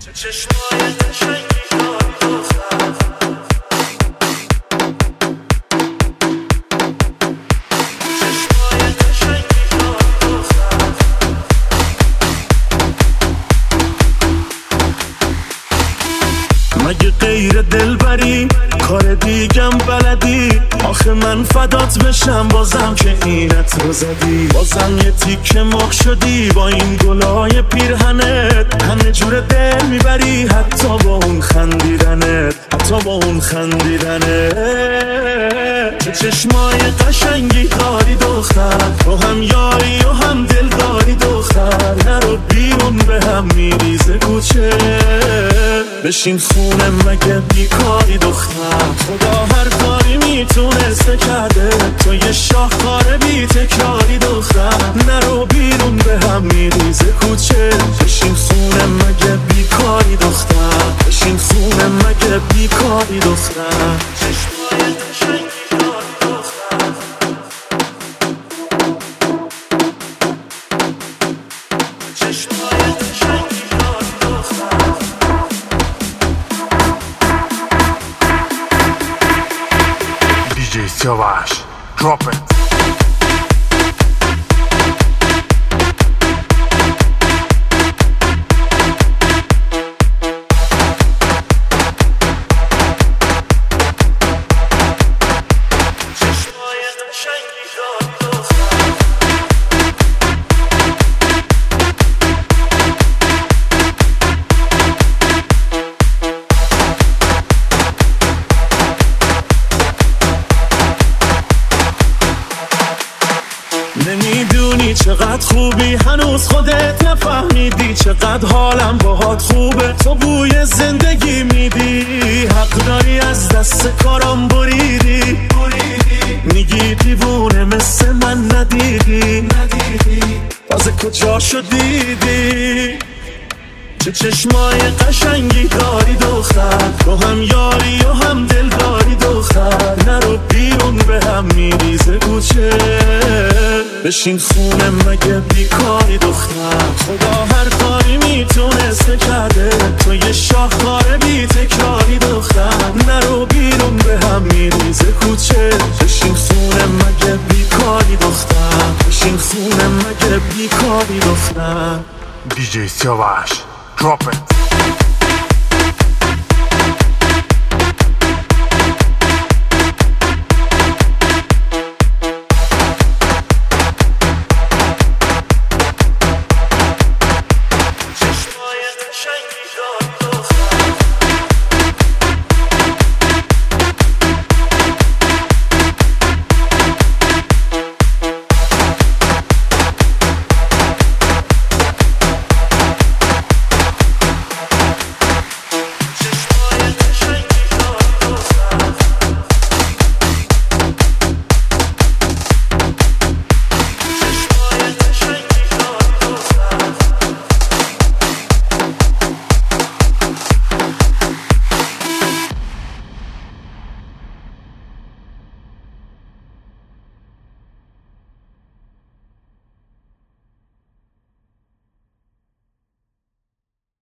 مگه غیر دلبری کار دیگم بلدی؟ آخه من فدات بشم بازم که اینت رو زدی، بازم یه تیکه مرغ شدی با این گلای پیرهنت، همه جور دل میبری حتی با اون خندیدنت، حتی با اون خندیدنت. چه چشمای قشنگی داری دختر، تو هم یاری و هم دل داری دختر، نرو بیرون به هم میریزه کوچه، بشین خونه مگه بیکاری دختر، خدا هر کاری میتونسته کرده، تو یه شاهکار بی تکراری دختر، نرو بیرون به هم میریزه کوچه، بشین خونه مگه بیکاری دختر، بشین خونه مگه بیکاری دختر. Siavash, drop it. نمیدونی چقدر خوبی، هنوز خودت نفهمیدی چقدر حالم باهات خوبه، تو بوی زندگی میدی، حق داری از دست کارم بریدی، میگی دیوونه مثل من ندیدی، باز کجا شدیدی؟ چه چشمای قشنگی داری دختر، تو هم یاری و هم دل داری دختر، نرو بیرون به هم میریزه کوچه، بشین خونه مگه بیکاری دختر، خدا هر کاری میتونسته کرده، تو یه شاهکار بی تکراری دختر، نرو بیرون به هم میریزه کوچه، بشین خونه مگه بیکاری دختر، بشین خونه مگه بیکاری دختر. DJ Siavash, drop it.